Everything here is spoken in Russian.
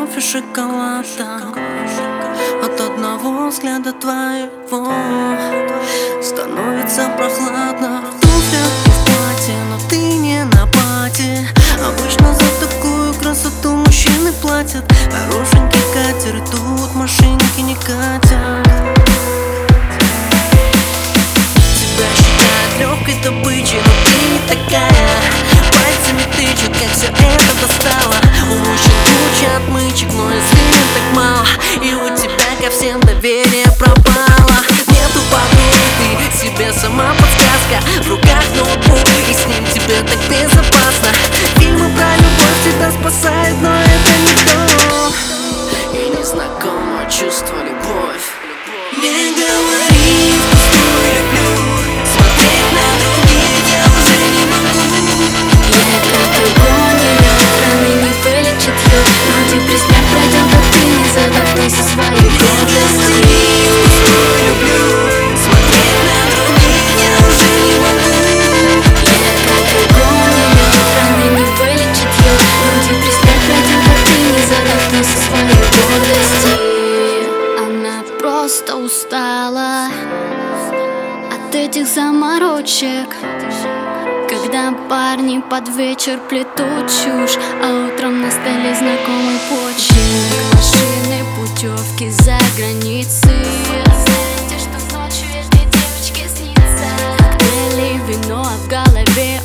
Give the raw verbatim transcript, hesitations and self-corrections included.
кофе, шоколада. От одного взгляда твоего становится прохладно. В туфлях и в платье, но ты не на пати. Обычно за такую красоту мужчины платят. Хорошенький катер, и тут машинки не катят. Тебя считают легкой добычей, но ты не такая. Пальцами тычут, как все это достало. У мужчин куча отмычек, но извини, так мало. И у тебя ко всем доверие пропало. Нету подруги, ты себе сама подсказка. В руках ноутбук, и с ним тебе так безопасно. Фильмы про любовь тебя спасают, но это не то. И незнакомое чувство любовь. Не говори, что люблю. Смотреть на других я уже не могу. Я как огонь, ее раны не вылечит ее. Но депрессия пройдет, а ты не задохнись своей гордости. Смотреть на других я уже не могу. Я как огонь, ее раны не вылечит ее. Но депрессия пройдет, а ты не задохнись своей гордости. Она просто устала от этих заморочек, когда парни под вечер плетут чушь, а утром на столе знакомый почерк. Машины, путевки за границей. Знаете, что ночью этой девочке снится. Коктейли, вино, а в голове